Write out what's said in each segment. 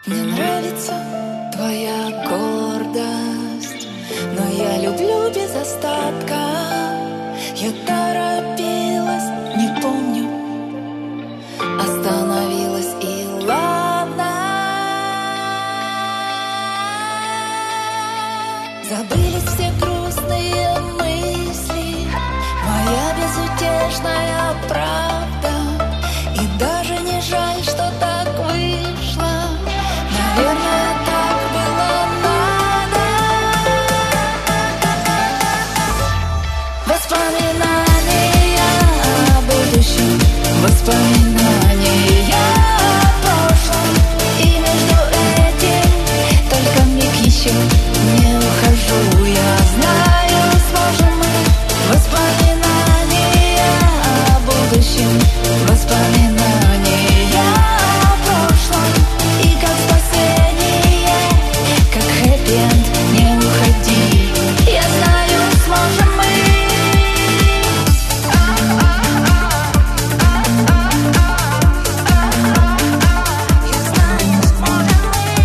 Мне нравится твоя гордость, но я люблю без остатка. Я торопилась, не помню, остановилась и ладно. Забылись все грустные мысли, моя безутешная правда. И даже не жаль, что так вышло. Наверное, так было надо. Воспоминания о будущем, воспоминания о прошлом. И между этим только миг еще, не ухожу, я знаю, сможем мы. Воспоминания о будущем, воспоминания о прошлом. И как спасение, как хэппи-энд, не уходи. Я знаю, сможем мы. Я знаю, сможем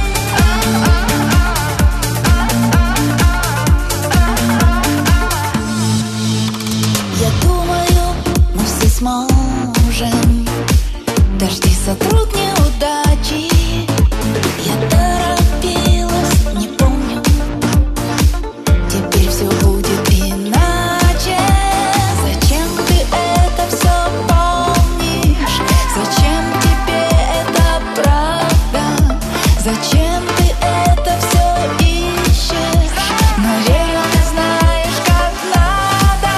мы. Я думаю, мы все сможем. Дожди сотрут неудачи. Я торопилась, не помню. Теперь все будет иначе. Зачем ты это все помнишь? Зачем тебе это правда? Зачем ты это все ищешь? Наверное, знаешь, как надо.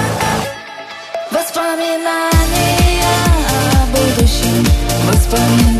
Воспоминания о будущем, воспоминания